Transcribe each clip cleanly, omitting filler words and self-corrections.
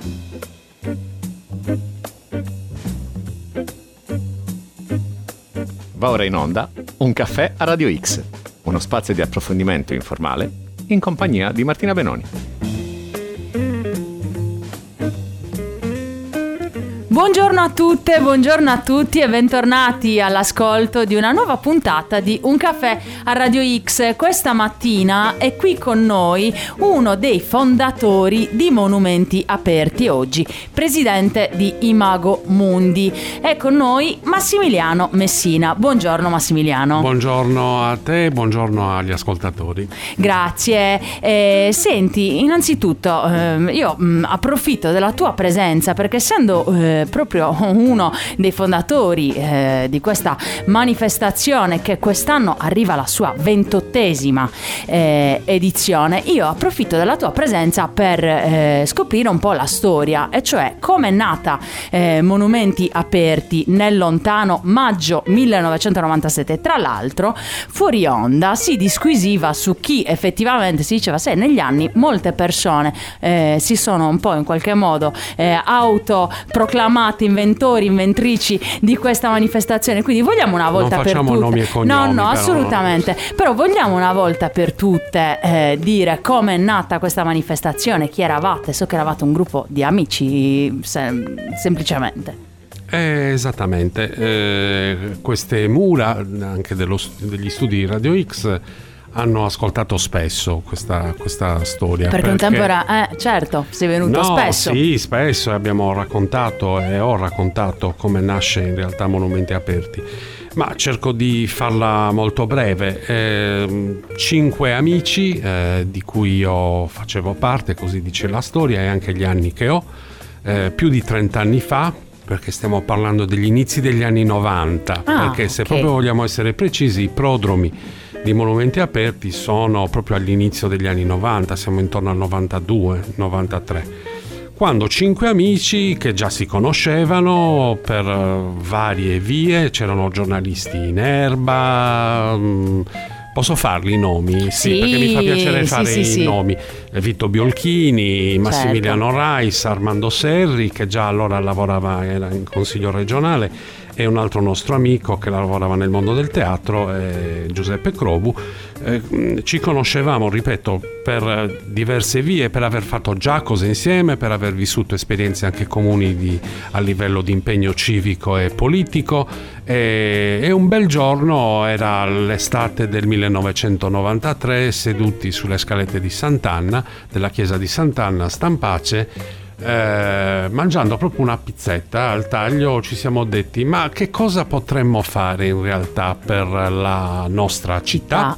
Va ora in onda Un caffè a Radio X, uno spazio di approfondimento informale in compagnia di Martina Benoni. Buongiorno a tutte, buongiorno a tutti e bentornati all'ascolto di una nuova puntata di Un caffè a Radio X. Questa mattina è qui con noi uno dei fondatori di Monumenti Aperti oggi, presidente di Imago Mundi. È con noi Massimiliano Messina. Buongiorno Massimiliano. Buongiorno a te, buongiorno agli ascoltatori. Grazie. Senti, innanzitutto io approfitto della tua presenza perché essendo proprio uno dei fondatori di questa manifestazione che quest'anno arriva alla sua 28ª edizione, io approfitto della tua presenza per scoprire un po' la storia, e cioè come è nata Monumenti Aperti nel lontano maggio 1997. Tra l'altro fuori onda si disquisiva su chi effettivamente, si diceva se negli anni molte persone si sono un po' in qualche modo autoproclamate inventori, inventrici di questa manifestazione. Quindi vogliamo una volta per tutte, non facciamo nomi e cognomi, no, assolutamente, però vogliamo una volta per tutte dire come è nata questa manifestazione, chi eravate. So che eravate un gruppo di amici, semplicemente. Esattamente, queste mura anche degli studi di Radio X hanno ascoltato spesso questa storia. Perché un tempo era, certo, sei venuto spesso. Sì, spesso abbiamo raccontato e ho raccontato come nasce in realtà Monumenti Aperti. Ma cerco di farla molto breve. 5 amici di cui io facevo parte, così dice la storia, e anche gli anni che ho, più di 30 anni fa, perché stiamo parlando degli inizi degli anni 90, perché se proprio vogliamo essere precisi, i prodromi di Monumenti Aperti sono proprio all'inizio degli anni 90, siamo intorno al 92-93, quando 5 amici che già si conoscevano per varie vie, c'erano giornalisti in erba. Posso farli i nomi? Sì, perché mi fa piacere fare i nomi. Vito Biolchini, Massimiliano Rais, Armando Serri, che già allora lavorava, era in consiglio regionale, e un altro nostro amico che lavorava nel mondo del teatro, Giuseppe Crobu. Ci conoscevamo, ripeto, per diverse vie, per aver fatto già cose insieme, per aver vissuto esperienze anche comuni a livello di impegno civico e politico. E un bel giorno, era l'estate del 1993, seduti sulle scalette di Sant'Anna, della chiesa di Sant'Anna a Stampace, mangiando proprio una pizzetta al taglio, ci siamo detti: ma che cosa potremmo fare in realtà per la nostra città?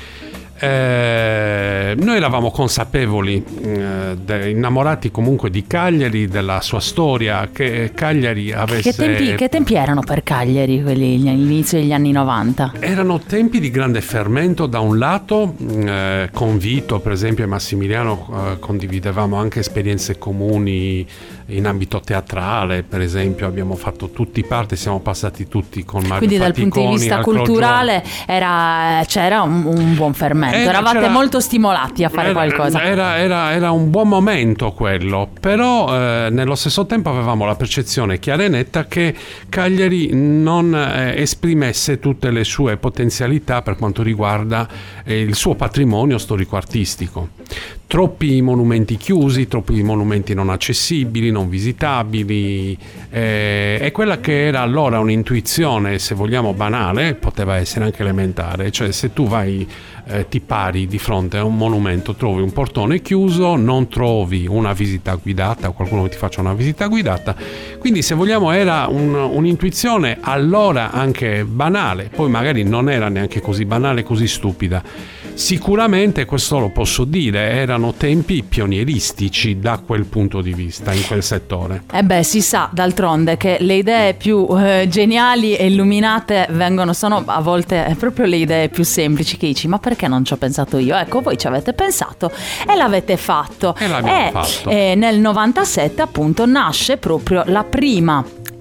Noi eravamo consapevoli, innamorati comunque di Cagliari, della sua storia, che Cagliari avesse... Che tempi erano per Cagliari quelli all'inizio degli anni 90? Erano tempi di grande fermento da un lato, con Vito per esempio e Massimiliano condividevamo anche esperienze comuni in ambito teatrale, per esempio abbiamo fatto tutti parte, siamo passati tutti con Mario Quindi Faticoni, dal punto di vista culturale c'era un buon fermento. Eravate molto stimolati a fare qualcosa. Era un buon momento quello, però nello stesso tempo avevamo la percezione chiara e netta che Cagliari non esprimesse tutte le sue potenzialità per quanto riguarda il suo patrimonio storico-artistico. Troppi monumenti chiusi, troppi monumenti non accessibili, non visitabili, e quella che era allora un'intuizione, se vogliamo banale, poteva essere anche elementare, cioè se tu vai ti pari di fronte a un monumento, trovi un portone chiuso, non trovi una visita guidata, qualcuno che ti faccia una visita guidata. Quindi se vogliamo era un'intuizione allora anche banale, poi magari non era neanche così banale, così stupida. Sicuramente, questo lo posso dire, erano tempi pionieristici da quel punto di vista, in quel settore. Si sa d'altronde che le idee più geniali e illuminate sono a volte proprio le idee più semplici, che dici: ma perché non ci ho pensato io? Ecco, voi ci avete pensato e l'avete fatto. E l'abbiamo fatto. Nel 97 appunto nasce proprio la prima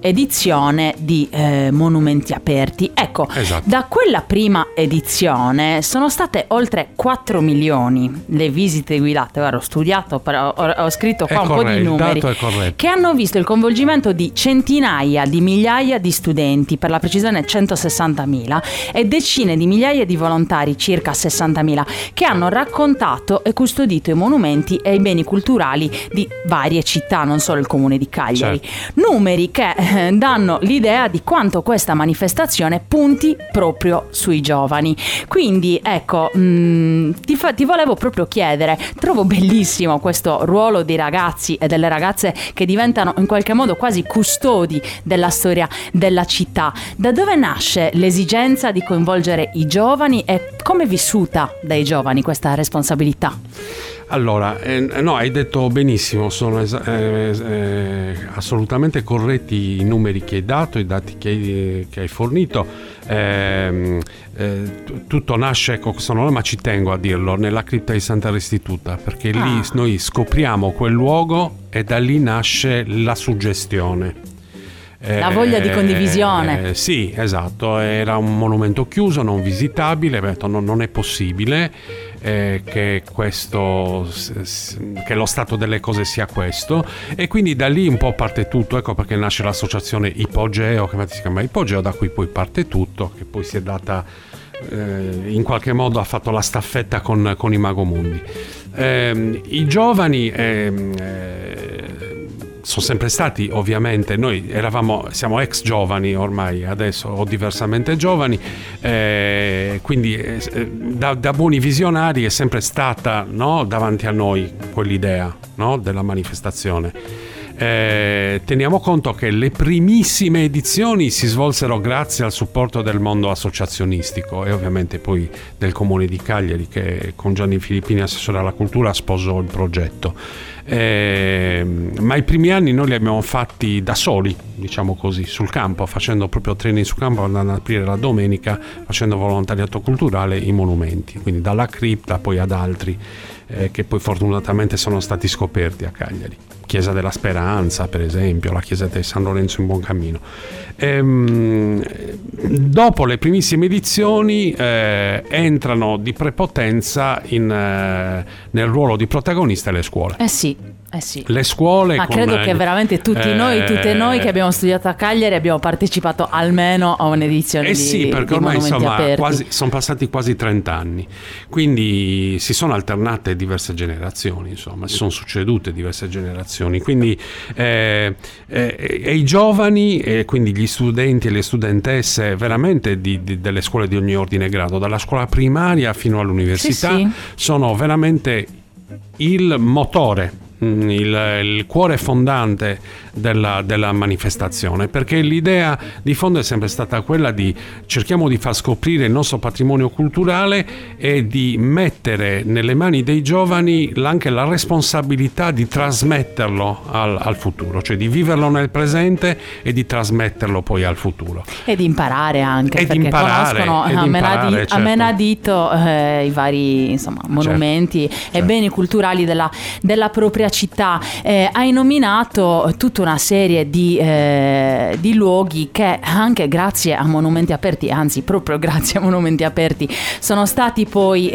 edizione di Monumenti Aperti. Ecco, esatto. Da quella prima edizione sono state oltre 4 milioni le visite guidate. Ora ho studiato, però ho scritto qua po' di numeri, che hanno visto il coinvolgimento di centinaia di migliaia di studenti, per la precisione 160.000, e decine di migliaia di volontari, circa 60.000, che hanno raccontato e custodito i monumenti e i beni culturali di varie città, non solo il comune di Cagliari. Certo. Numeri che danno l'idea di quanto questa manifestazione punti proprio sui giovani. Quindi ecco, ti volevo proprio chiedere, trovo bellissimo questo ruolo dei ragazzi e delle ragazze che diventano in qualche modo quasi custodi della storia della città. Da dove nasce l'esigenza di coinvolgere i giovani e come è vissuta dai giovani questa responsabilità? Allora, no, hai detto benissimo, sono assolutamente corretti i numeri che hai dato, i dati che hai fornito. Tutto nasce, ecco, ma ci tengo a dirlo, nella cripta di Santa Restituta, perché lì noi scopriamo quel luogo e da lì nasce la suggestione. La voglia di condivisione. Sì, esatto, era un monumento chiuso, non visitabile, non è possibile che lo stato delle cose sia questo, e quindi da lì un po' parte tutto. Ecco perché nasce l'associazione Ipogeo, che si chiama Ipogeo, da cui poi parte tutto, che poi si è data in qualche modo, ha fatto la staffetta con i Magomundi. I giovani sono sempre stati, ovviamente, noi siamo ex giovani ormai adesso, o diversamente giovani, quindi da buoni visionari è sempre stata, no, davanti a noi quell'idea, no, della manifestazione. Teniamo conto che le primissime edizioni si svolsero grazie al supporto del mondo associazionistico e ovviamente poi del comune di Cagliari, che con Gianni Filippini, assessore alla cultura, sposò il progetto. Ma i primi anni noi li abbiamo fatti da soli, diciamo così, sul campo, facendo proprio training sul campo, andando ad aprire la domenica, facendo volontariato culturale in monumenti, quindi dalla cripta poi ad altri che poi fortunatamente sono stati scoperti a Cagliari. Chiesa della Speranza, per esempio, la chiesa di San Lorenzo in Buoncammino. Dopo le primissime edizioni entrano di prepotenza nel ruolo di protagonista le scuole. Sì. Le scuole. Ma credo che veramente tutte noi che abbiamo studiato a Cagliari abbiamo partecipato almeno a un'edizione di perché ormai Aperti. sono passati quasi 30 anni, quindi si sono alternate diverse generazioni, insomma, si sono succedute diverse generazioni, quindi e i giovani, quindi gli studenti e le studentesse veramente delle scuole di ogni ordine e grado, dalla scuola primaria fino all'università, sì. Sono veramente il motore, il cuore fondante della manifestazione, perché l'idea di fondo è sempre stata quella di cerchiamo di far scoprire il nostro patrimonio culturale e di mettere nelle mani dei giovani anche la responsabilità di trasmetterlo al futuro, cioè di viverlo nel presente e di trasmetterlo poi al futuro. E di imparare anche, perché conoscono a menadito i vari monumenti, certo, e beni culturali della propria città. Hai nominato tutta una serie di luoghi che anche grazie a Monumenti Aperti, anzi proprio grazie a Monumenti Aperti, sono stati poi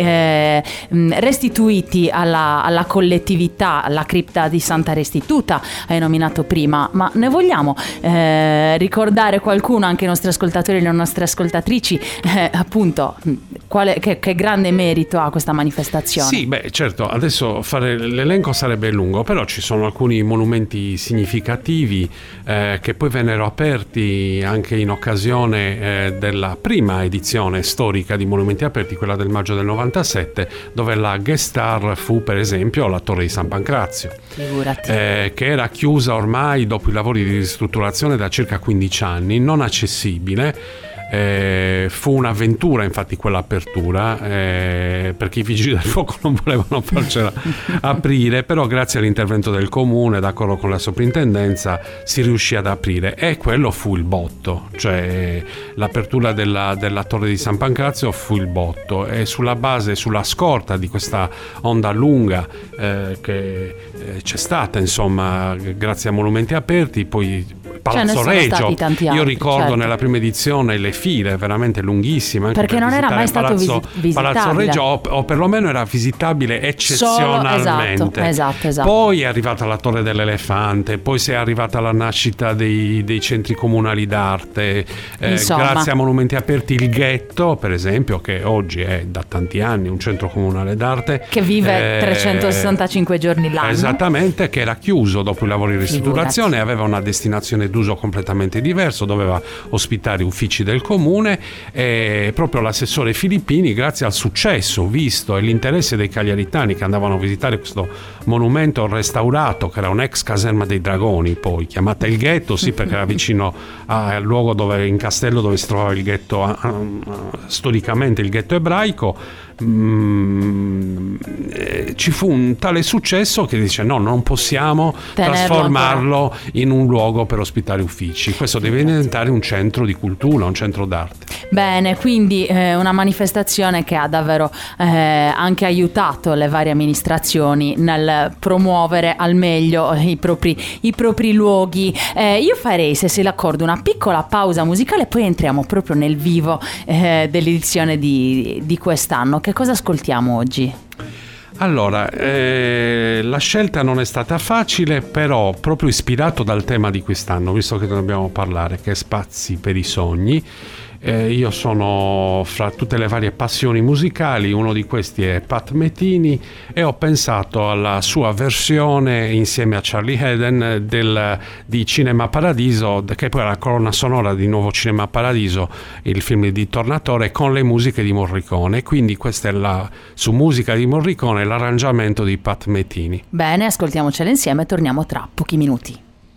restituiti alla collettività. La cripta di Santa Restituta hai nominato prima, ma ne vogliamo ricordare qualcuno, anche i nostri ascoltatori e le nostre ascoltatrici, appunto che grande merito ha questa manifestazione? Sì, certo, adesso fare l'elenco sarebbe lungo, però ci sono alcuni monumenti significativi che poi vennero aperti anche in occasione della prima edizione storica di Monumenti Aperti, quella del maggio del 97, dove la guest star fu per esempio la Torre di San Pancrazio, che era chiusa ormai dopo i lavori di ristrutturazione da circa 15 anni, non accessibile. Fu un'avventura infatti quell'apertura, perché i vigili del fuoco non volevano farcela aprire, però grazie all'intervento del comune, d'accordo con la soprintendenza, si riuscì ad aprire, e quello fu il botto, cioè l'apertura della Torre di San Pancrazio fu il botto, e sulla scorta di questa onda lunga che c'è stata, insomma, grazie a Monumenti Aperti, poi Palazzo Regio. Stati tanti altri, io ricordo certo. nella prima edizione le file veramente lunghissime, anche perché non era mai stato visitabile. Palazzo Regio, o perlomeno era visitabile eccezionalmente. Esatto. Poi è arrivata la Torre dell'Elefante, poi si è arrivata la nascita dei centri comunali d'arte, grazie a monumenti aperti, il Ghetto per esempio, che oggi è da tanti anni un centro comunale d'arte che vive 365 giorni l'anno. Esattamente, che era chiuso dopo i lavori di ristrutturazione, aveva una destinazione d'uso completamente diverso, doveva ospitare uffici del comune, e proprio l'assessore Filippini, grazie al successo visto e l'interesse dei cagliaritani che andavano a visitare questo monumento restaurato, che era un'ex caserma dei dragoni, poi chiamata il Ghetto, sì, perché era vicino al luogo in castello dove si trovava il ghetto, storicamente il ghetto ebraico. Ci fu un tale successo che dice no, non possiamo trasformarlo in un luogo per ospitare uffici, questo deve diventare un centro di cultura, un centro d'arte. Bene, quindi una manifestazione che ha davvero anche aiutato le varie amministrazioni nel promuovere al meglio i propri luoghi. Io farei, se sei d'accordo, una piccola pausa musicale, poi entriamo proprio nel vivo dell'edizione di quest'anno. Che cosa ascoltiamo oggi? Allora, la scelta non è stata facile, però proprio ispirato dal tema di quest'anno, visto che dobbiamo parlare, che è Spazi per i sogni. Io sono, fra tutte le varie passioni musicali, uno di questi è Pat Metheny, e ho pensato alla sua versione insieme a Charlie Haden di Cinema Paradiso, che poi è la colonna sonora di Nuovo Cinema Paradiso, il film di Tornatore, con le musiche di Morricone. Quindi questa è su musica di Morricone, l'arrangiamento di Pat Metheny. Bene, ascoltiamocela insieme e torniamo tra pochi minuti.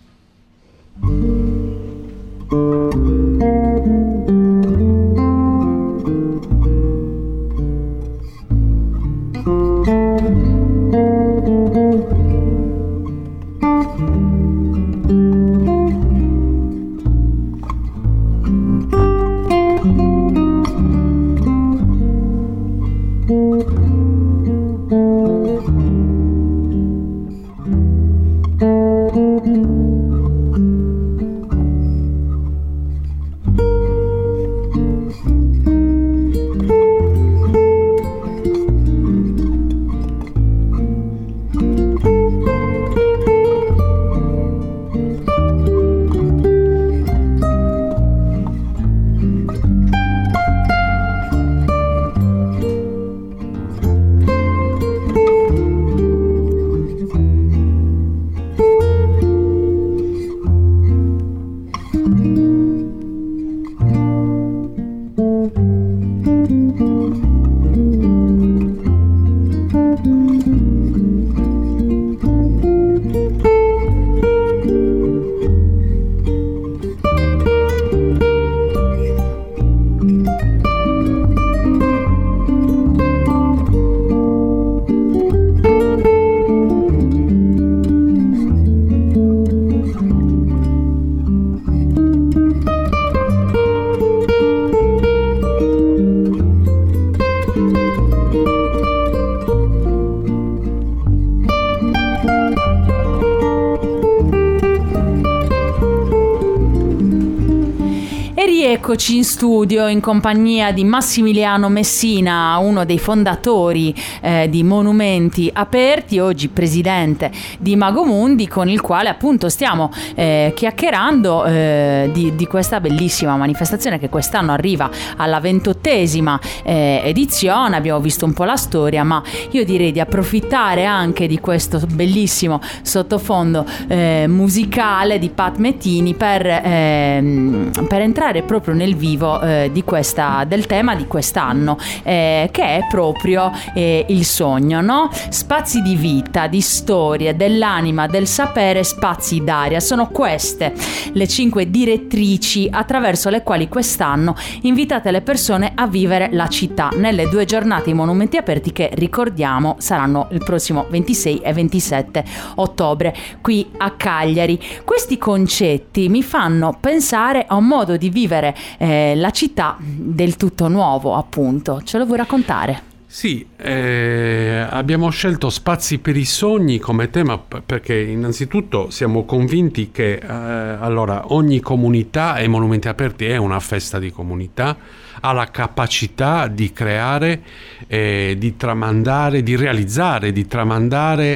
Eccoci in studio in compagnia di Massimiliano Messina, uno dei fondatori di Monumenti Aperti, oggi presidente di Magomundi, con il quale appunto stiamo chiacchierando di questa bellissima manifestazione che quest'anno arriva alla 28ª edizione. Abbiamo visto un po' la storia, ma io direi di approfittare anche di questo bellissimo sottofondo musicale di Pat Metheny per entrare proprio nel vivo del tema di quest'anno, che è proprio il sogno, no? Spazi di vita, di storia, dell'anima, del sapere, spazi d'aria. Sono queste le 5 direttrici attraverso le quali quest'anno invitate le persone a vivere la città nelle 2 giornate di Monumenti Aperti che, ricordiamo, saranno il prossimo 26 e 27 ottobre qui a Cagliari. Questi concetti mi fanno pensare a un modo di vivere la città del tutto nuovo, appunto. Ce lo vuoi raccontare? Sì, abbiamo scelto Spazi per i sogni come tema perché innanzitutto siamo convinti che allora, ogni comunità e Monumenti Aperti è una festa di comunità, ha la capacità di creare, di tramandare, di realizzare, di tramandare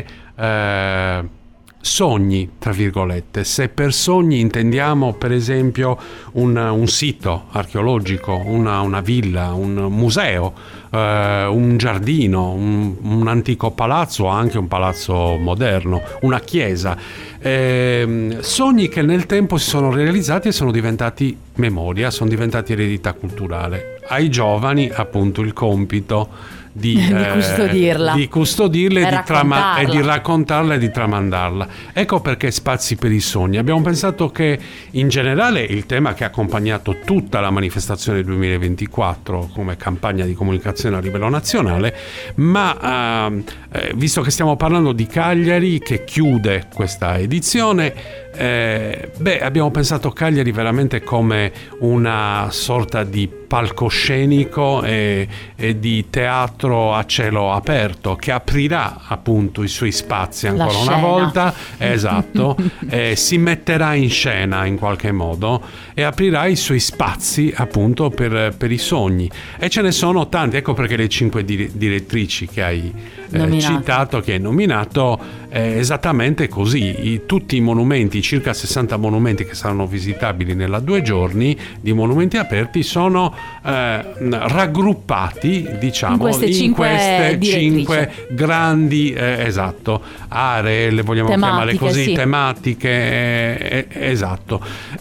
sogni, tra virgolette. Se per sogni intendiamo per esempio un sito archeologico, una villa, un museo, un giardino, un antico palazzo o anche un palazzo moderno, una chiesa, sogni che nel tempo si sono realizzati e sono diventati memoria, sono diventati eredità culturale. Ai giovani appunto il compito di custodirla e di raccontarla e di tramandarla. Ecco perché Spazi per i sogni. Abbiamo pensato che in generale il tema che ha accompagnato tutta la manifestazione 2024 come campagna di comunicazione a livello nazionale, ma visto che stiamo parlando di Cagliari che chiude questa edizione, abbiamo pensato Cagliari veramente come una sorta di palcoscenico e di teatro a cielo aperto che aprirà appunto i suoi spazi ancora una volta, esatto, si metterà in scena in qualche modo e aprirà i suoi spazi appunto per i sogni, e ce ne sono tanti. Ecco perché le 5 direttrici che hai citato, che hai nominato, esattamente così. Tutti i monumenti, circa 60 monumenti che saranno visitabili nella 2 giorni di Monumenti Aperti, sono raggruppati, diciamo, in queste 5 grandi aree, le vogliamo chiamare così, sì, tematiche, esatto.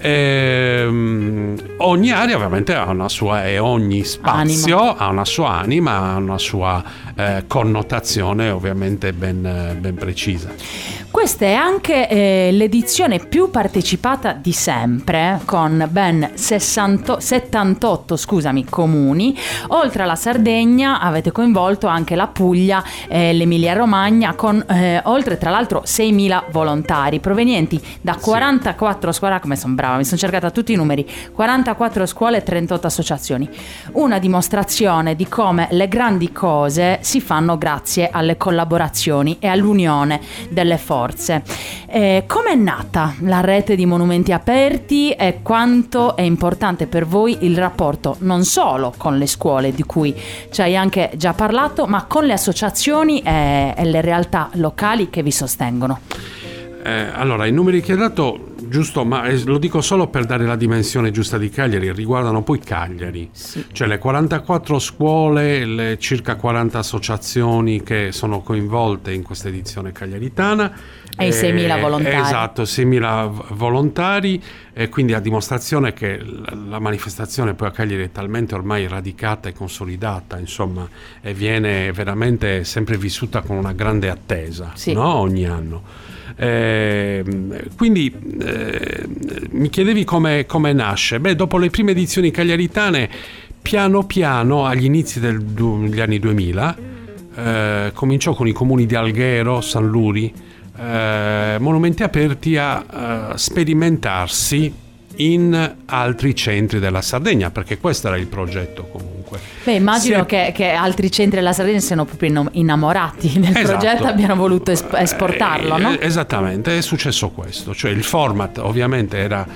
Ogni area ovviamente ha una sua, e ogni spazio ha una sua anima, ha una sua connotazione ovviamente ben precisa. Questa è anche l'edizione più partecipata di sempre, con ben 78 comuni. Oltre alla Sardegna avete coinvolto anche la Puglia e l'Emilia Romagna, con oltre tra l'altro 6.000 volontari provenienti da 44 scuole. Come sono brava, mi sono cercata tutti i numeri: 44 scuole e 38 associazioni. Una dimostrazione di come le grandi cose si fanno grazie alle collaborazioni e all'unione delle forze. Come è nata la rete di Monumenti Aperti e quanto è importante per voi il rapporto non solo con le scuole, di cui ci hai anche già parlato, ma con le associazioni e le realtà locali che vi sostengono? Allora, i numeri che hai dato, giusto, ma lo dico solo per dare la dimensione giusta di Cagliari, riguardano poi Cagliari, sì. Cioè le 44 scuole, le circa 40 associazioni che sono coinvolte in questa edizione cagliaritana e i 6.000 volontari. Esatto, 6.000 volontari, e quindi a dimostrazione che la manifestazione poi a Cagliari è talmente ormai radicata e consolidata, insomma, e viene veramente sempre vissuta con una grande attesa, sì, no? Ogni anno. Quindi mi chiedevi come nasce. Dopo le prime edizioni cagliaritane, piano piano agli inizi degli anni 2000 cominciò con i comuni di Alghero, San Luri, Monumenti Aperti a sperimentarsi in altri centri della Sardegna, perché questo era il progetto comunque. Immagino che altri centri della Sardegna siano proprio innamorati del progetto e abbiano voluto esportarlo, no? Esattamente, è successo questo, cioè il format ovviamente era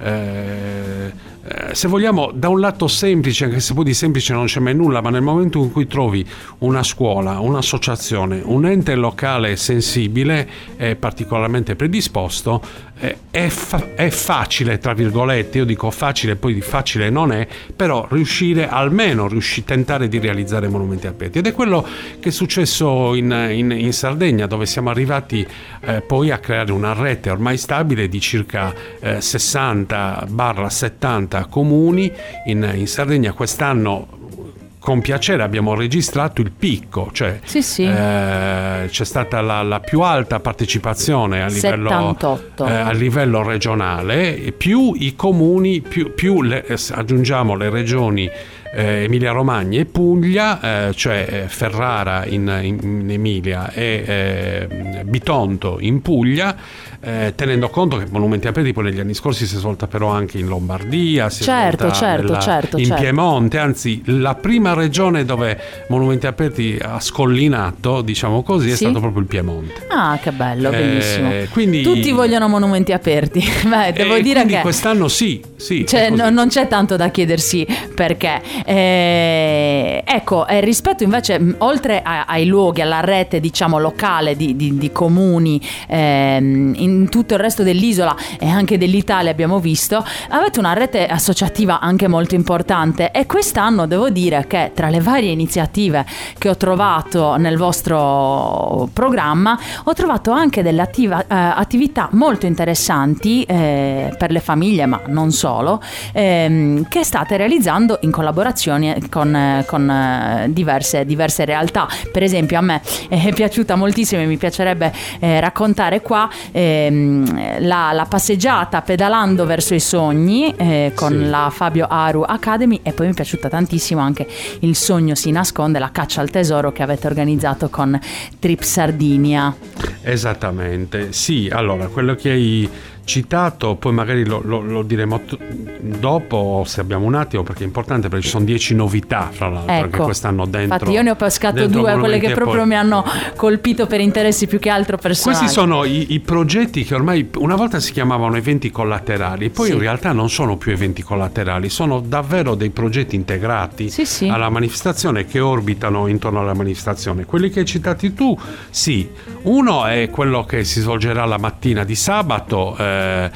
se vogliamo da un lato semplice, anche se poi di semplice non c'è mai nulla, ma nel momento in cui trovi una scuola, un'associazione, un ente locale sensibile e particolarmente predisposto, è facile, tra virgolette, io dico facile, poi di facile non è, però tentare di realizzare Monumenti Aperti, ed è quello che è successo in Sardegna, dove siamo arrivati poi a creare una rete ormai stabile di circa 60-70 comuni in Sardegna. Quest'anno con piacere abbiamo registrato il picco, cioè sì. C'è stata la più alta partecipazione a livello regionale, e più i comuni, aggiungiamo le regioni Emilia Romagna e Puglia, cioè Ferrara in Emilia e Bitonto in Puglia, tenendo conto che Monumenti Aperti poi negli anni scorsi si è svolta però anche in Lombardia, certo. in Piemonte, anzi la prima regione dove Monumenti Aperti ha scollinato, diciamo così, è stato proprio il Piemonte. Ah, che bello, bellissimo. Quindi, tutti vogliono monumenti aperti. Beh, devo dire che quest'anno sì, cioè, non c'è tanto da chiedersi perché. Ecco, rispetto invece, oltre ai luoghi, alla rete diciamo locale di comuni in tutto il resto dell'isola e anche dell'Italia, abbiamo visto, avete una rete associativa anche molto importante, e quest'anno devo dire che tra le varie iniziative che ho trovato nel vostro programma ho trovato anche delle attività molto interessanti per le famiglie, ma non solo, che state realizzando in collaborazione con diverse realtà. Per esempio a me è piaciuta moltissimo e mi piacerebbe raccontare qua la passeggiata pedalando verso i sogni con la Fabio Aru Academy, e poi mi è piaciuta tantissimo anche Il sogno si nasconde, la caccia al tesoro che avete organizzato con Trip Sardinia. Esattamente, sì. Allora, quello che hai citato, poi magari lo diremo dopo se abbiamo un attimo, perché è importante, perché ci sono 10 novità fra l'altro che quest'anno dentro. Infatti io ne ho pescato 2, quelle che proprio mi hanno colpito per interessi più che altro personali. Questi sono i progetti che ormai una volta si chiamavano eventi collaterali, poi in realtà non sono più eventi collaterali, sono davvero dei progetti integrati alla manifestazione, che orbitano intorno alla manifestazione. Quelli che hai citati tu, sì, uno è quello che si svolgerà la mattina di sabato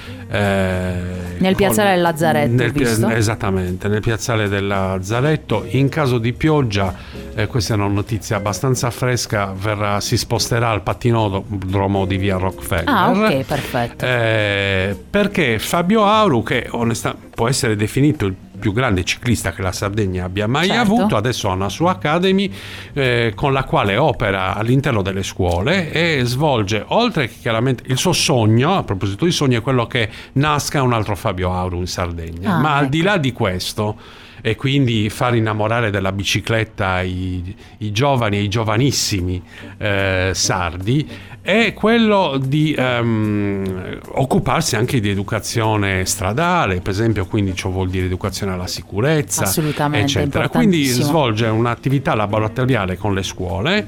nel piazzale del Lazzaretto, esattamente, nel piazzale del Lazzaretto. In caso di pioggia, questa è una notizia abbastanza fresca, si sposterà al pattinodromo di via Rockefeller. Ah, ok, perfetto. Perché Fabio Auru, che onestamente può essere definito il più grande ciclista che la Sardegna abbia mai avuto, adesso ha una sua academy con la quale opera all'interno delle scuole e svolge, oltre che chiaramente il suo sogno, a proposito di sogno, è quello che nasca un altro Fabio Auru in Sardegna, ma al di là di questo, e quindi far innamorare della bicicletta i giovani e i giovanissimi sardi, è quello di occuparsi anche di educazione stradale, per esempio, quindi ciò vuol dire educazione alla sicurezza, eccetera. Quindi svolge un'attività laboratoriale con le scuole,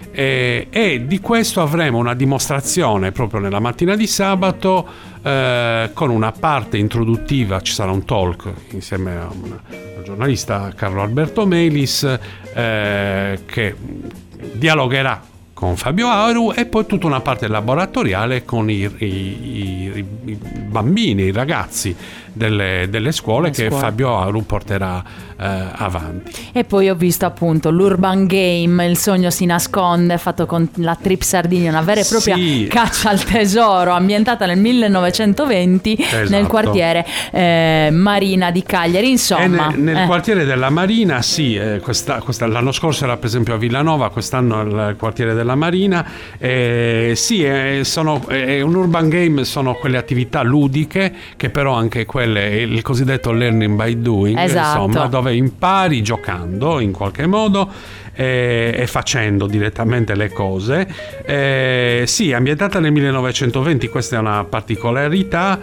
e di questo avremo una dimostrazione proprio nella mattina di sabato, con una parte introduttiva. Ci sarà un talk insieme a un giornalista, Carlo Alberto Melis, che dialogherà con Fabio Auru, e poi tutta una parte laboratoriale con i bambini, i ragazzi delle scuole che Fabio Auru porterà avanti. E poi ho visto appunto l'Urban Game, Il sogno si nasconde, fatto con la Trip Sardinia, una vera e propria caccia al tesoro, ambientata nel 1920 nel quartiere Marina di Cagliari, insomma. Nel quartiere della Marina, l'anno scorso era per esempio a Villanova, quest'anno il quartiere della Marina. È un Urban Game, sono quelle attività ludiche che però anche quelle, il cosiddetto learning by doing, insomma, dove impari giocando in qualche modo e facendo direttamente le cose. Ambientata nel 1920, questa è una particolarità,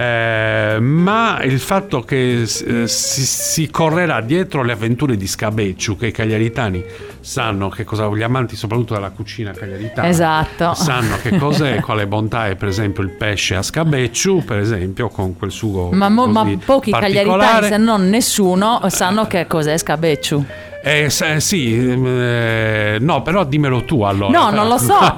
ma il fatto che si correrà dietro le avventure di Scabecciu, che i cagliaritani sanno che cosa, gli amanti soprattutto della cucina cagliaritana sanno che cos'è, quale bontà è per esempio il pesce a Scabecciu, per esempio, con quel sugo ma pochi cagliaritani, se non nessuno, sanno che cos'è Scabecciu. No, però dimmelo tu allora. No, non lo so.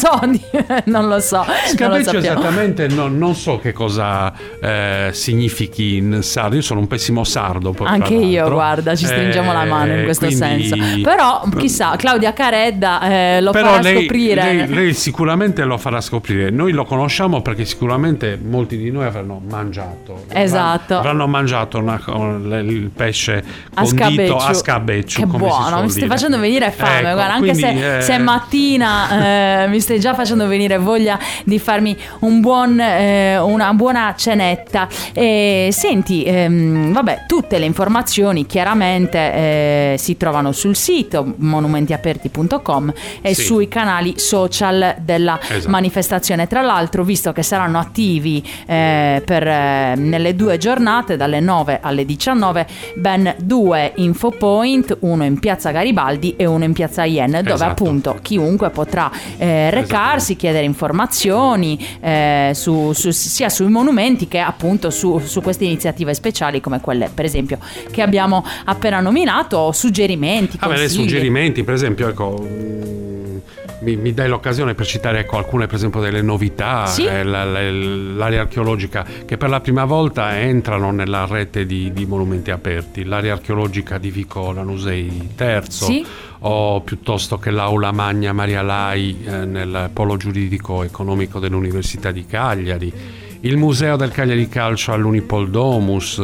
Scabecciu esattamente non so che cosa significhi in sardo. Io sono un pessimo sardo. Anche io, guarda, ci stringiamo la mano in questo senso. Però chissà, Claudia Caredda lo farà scoprire. Lei sicuramente lo farà scoprire. Noi lo conosciamo perché sicuramente molti di noi avranno mangiato. Esatto. Avranno mangiato il pesce condito a Scabecciu. ketchup. Che come buono, mi stai facendo venire fame, Ecco, guarda, anche quindi, se è mattina mi stai già facendo venire voglia di farmi una buona cenetta. Senti, vabbè, tutte le informazioni chiaramente si trovano sul sito monumentiaperti.com e sui canali social della manifestazione. Tra l'altro, visto che saranno attivi nelle 2 giornate dalle 9 alle 19, ben 2 infopoint, uno in piazza Garibaldi e uno in piazza Ien, dove appunto chiunque potrà recarsi, chiedere informazioni sia sui monumenti che appunto su queste iniziative speciali come quelle per esempio che abbiamo appena nominato, o suggerimenti, consigli. Suggerimenti, per esempio, ecco, mi dai l'occasione per citare alcune, per esempio, delle novità. L'area archeologica, che per la prima volta entrano nella rete di monumenti aperti, l'area archeologica di Vico Lanusei III, o piuttosto che l'Aula Magna Maria Lai nel polo giuridico economico dell'Università di Cagliari, il Museo del Cagliari Calcio all'Unipol Domus.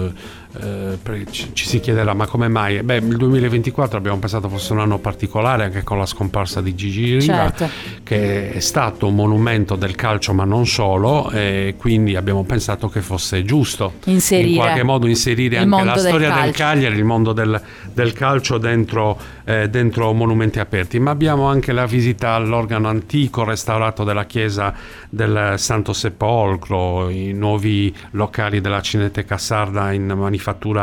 Ci si chiederà ma come mai? Il 2024 abbiamo pensato fosse un anno particolare anche con la scomparsa di Gigi Riva, che è stato un monumento del calcio ma non solo, e quindi abbiamo pensato che fosse giusto in qualche modo inserire anche la storia del Cagliari, il mondo del calcio dentro monumenti aperti. Ma abbiamo anche la visita all'organo antico restaurato della chiesa del Santo Sepolcro, i nuovi locali della Cineteca Sarda in manifattura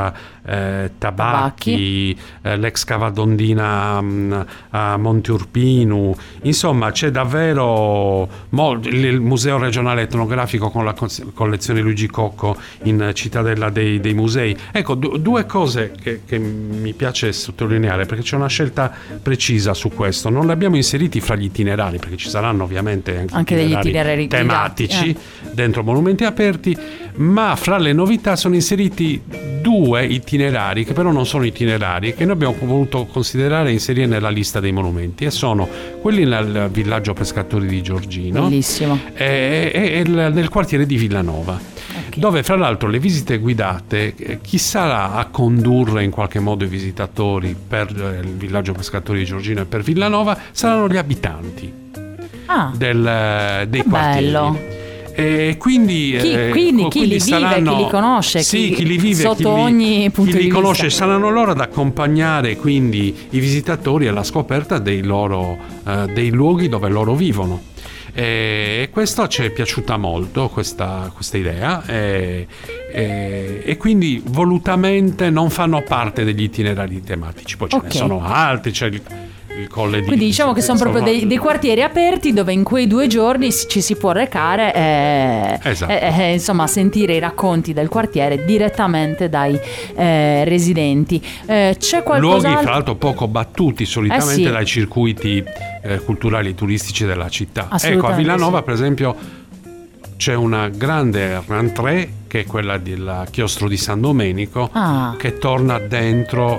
tabacchi, l'ex Cavadondina a Monte Urpinu. Insomma, c'è davvero il Museo Regionale Etnografico con la collezione Luigi Cocco in Cittadella dei Musei. Ecco, due cose che mi piace sottolineare, perché c'è una scelta precisa su questo. Non li abbiamo inseriti fra gli itinerari, perché ci saranno ovviamente anche degli itinerari tematici dentro monumenti aperti, ma fra le novità sono inseriti 2 itinerari che però non sono itinerari, che noi abbiamo voluto considerare e inserire nella lista dei monumenti, e sono quelli nel villaggio pescatori di Giorgino, bellissimo, e nel quartiere di Villanova, dove fra l'altro le visite guidate, chi sarà a condurre in qualche modo i visitatori per il villaggio pescatori di Giorgino e per Villanova saranno gli abitanti dei quartieri. Bello. E quindi chi li saranno, vive, chi li conosce, chi li vive, sotto ogni punto chi di li conosce, vista. saranno loro ad accompagnare quindi i visitatori alla scoperta dei luoghi dove loro vivono. E questo ci è piaciuta molto, questa idea, e quindi volutamente non fanno parte degli itinerari tematici. Poi ce ne sono altri, c'è il Colle di... Quindi diciamo che sono proprio dei quartieri aperti dove in quei 2 giorni ci si può recare insomma sentire i racconti del quartiere direttamente dai residenti. C'è qualcos'altro? Luoghi fra l'altro poco battuti solitamente dai circuiti culturali e turistici della città. Ecco, a Villanova per esempio c'è una grande rentrée, che è quella del chiostro di San Domenico, che torna dentro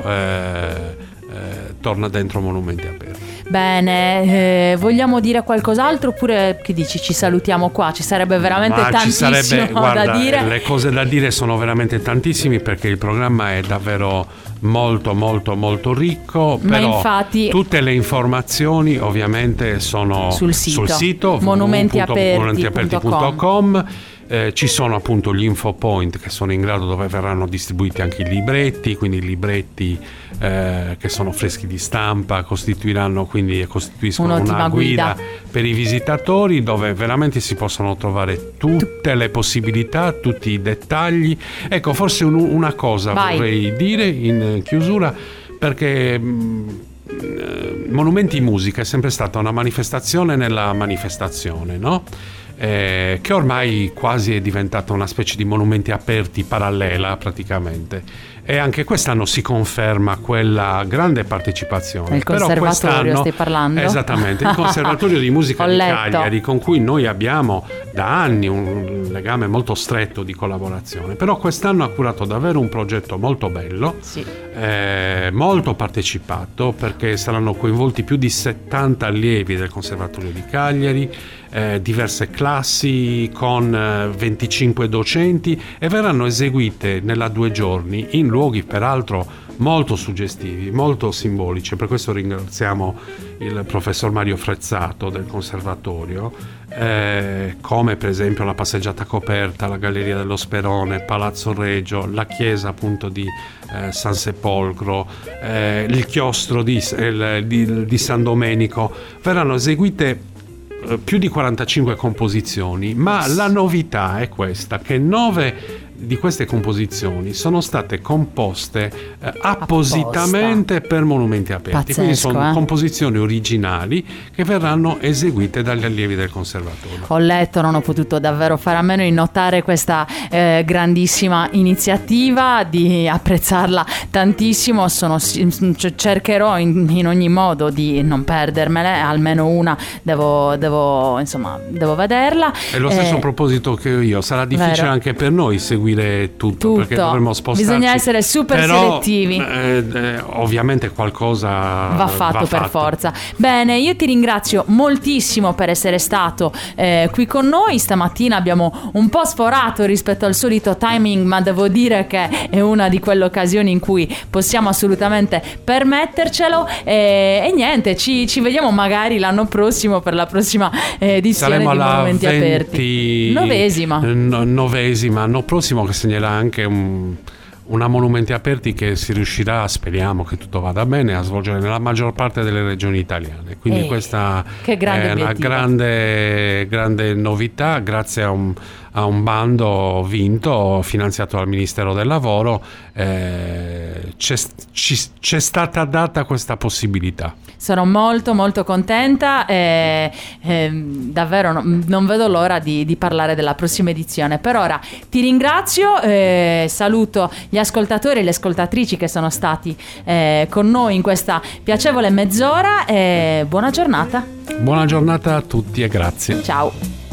monumenti aperti. Bene, vogliamo dire qualcos'altro oppure che dici, ci salutiamo qua? Ci sarebbe veramente tantissimo da dire. Le cose da dire sono veramente tantissimi, perché il programma è davvero molto molto molto ricco, però infatti tutte le informazioni ovviamente sono sul sito monumentiaperti.com. Ci sono appunto gli infopoint che sono in grado, dove verranno distribuiti anche i libretti, quindi i libretti che sono freschi di stampa costituiscono una guida per i visitatori, dove veramente si possono trovare tutte le possibilità, tutti i dettagli. Ecco, forse una cosa vorrei dire in chiusura, perché Monumenti in Musica è sempre stata una manifestazione nella manifestazione, no? Che ormai quasi è diventata una specie di monumenti aperti parallela praticamente, e anche quest'anno si conferma quella grande partecipazione. Il conservatorio stai parlando? Esattamente, il Conservatorio di Musica di Cagliari, con cui noi abbiamo da anni un legame molto stretto di collaborazione, però quest'anno ha curato davvero un progetto molto bello, molto partecipato, perché saranno coinvolti più di 70 allievi del Conservatorio di Cagliari, diverse classi con 25 docenti, e verranno eseguite nella 2 giorni in luoghi peraltro molto suggestivi, molto simbolici. Per questo ringraziamo il professor Mario Frezzato del Conservatorio, come per esempio la passeggiata coperta, la Galleria dello Sperone, Palazzo Regio, la chiesa appunto di San Sepolcro, il chiostro di San Domenico. Verranno eseguite più di 45 composizioni, ma la novità è questa, che 9 di queste composizioni sono state composte appositamente per monumenti aperti. Pazzesco, quindi sono composizioni originali che verranno eseguite dagli allievi del conservatorio. Ho letto, non ho potuto davvero fare a meno di notare questa grandissima iniziativa, di apprezzarla tantissimo. Cercherò in ogni modo di non perdermele, almeno una devo vederla. È lo stesso proposito che io, sarà difficile vero. Anche per noi seguire tutto, perché dovremmo spostarci. Bisogna essere super selettivi. Ovviamente qualcosa va fatto per forza. Bene, io ti ringrazio moltissimo per essere stato qui con noi. Stamattina abbiamo un po' sforato rispetto al solito timing, ma devo dire che è una di quelle occasioni in cui possiamo assolutamente permettercelo. E niente, ci vediamo magari l'anno prossimo per la prossima edizione Saremo di Monumenti alla Aperti. Novesima. L'anno prossimo, che segnerà anche una Monumenti Aperti che si riuscirà, speriamo che tutto vada bene, a svolgere nella maggior parte delle regioni italiane. Quindi questa è una grande novità, grazie a un bando vinto, finanziato dal Ministero del Lavoro. C'è stata data questa possibilità. Sono molto molto contenta e davvero non vedo l'ora di parlare della prossima edizione. Per ora ti ringrazio, saluto gli ascoltatori e le ascoltatrici che sono stati con noi in questa piacevole mezz'ora e buona giornata. Buona giornata a tutti e grazie. Ciao.